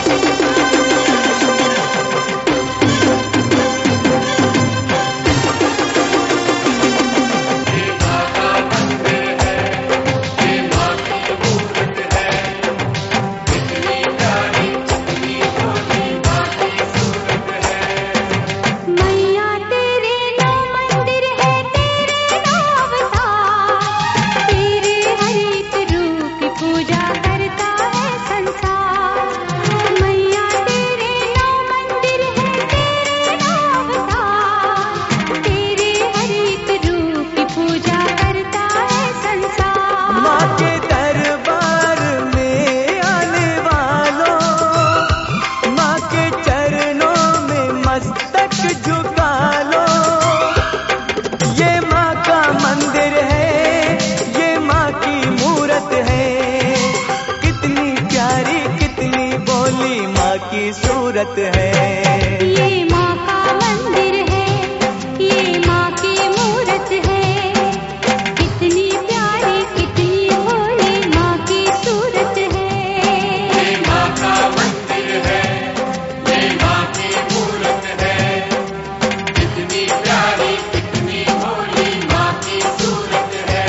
सूरत है। ये माँ का मंदिर है, ये माँ की मूरत है, कितनी प्यारी कितनी भोली माँ की सूरत है। ये माँ का मंदिर है, ये माँ की मूरत है, कितनी प्यारी कितनी भोली माँ की सूरत है।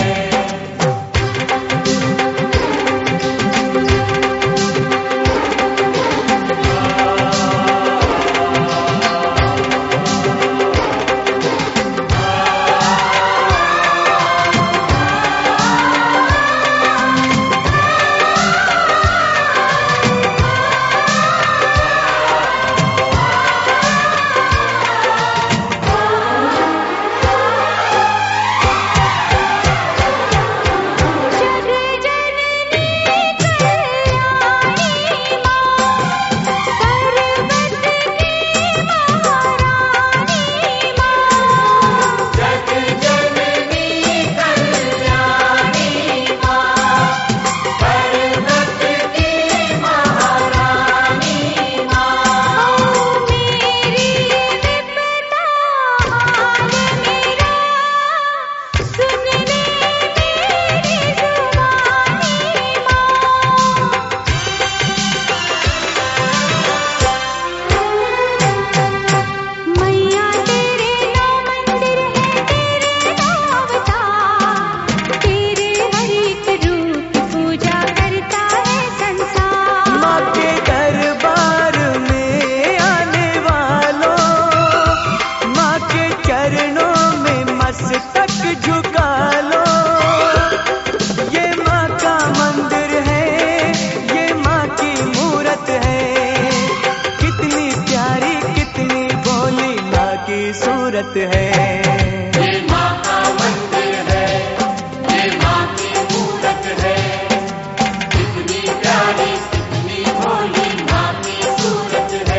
सूरत है। ये माँ का मंदिर है, ये माँ की मूरत है, कितनी प्यारी कितनी भोली माँ की सूरत है।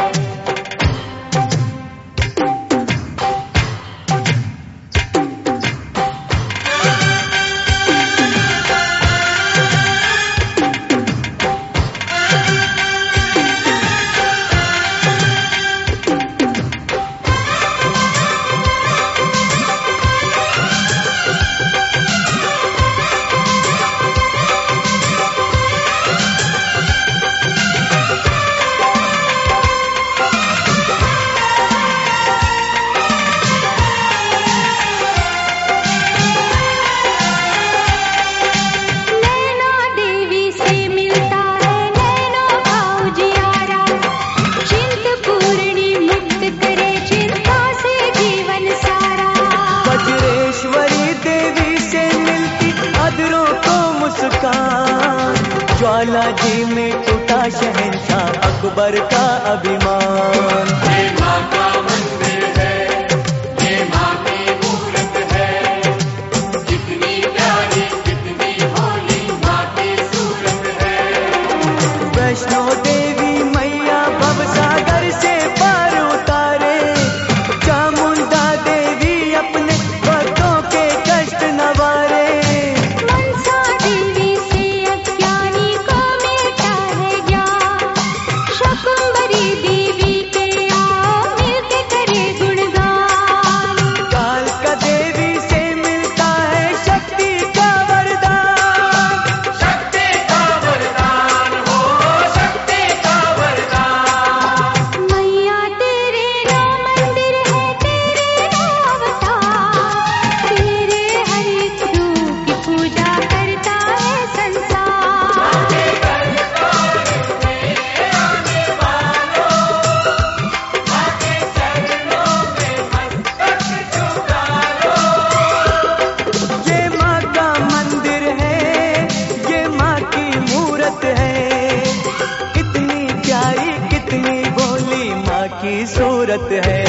ज्वाला जी में टूटा शहंशाह अकबर का अभिमान। ये माँ का मंदिर है, ये माँ की मूरत है, कितनी प्यारी कितनी भोली माँ की सूरत है। वैष्णो देवी मैया भवसागर से पार उतारे, चामुंडा देवी अपने भक्तों के कष्ट नवारे। देवी खूबसूरत है।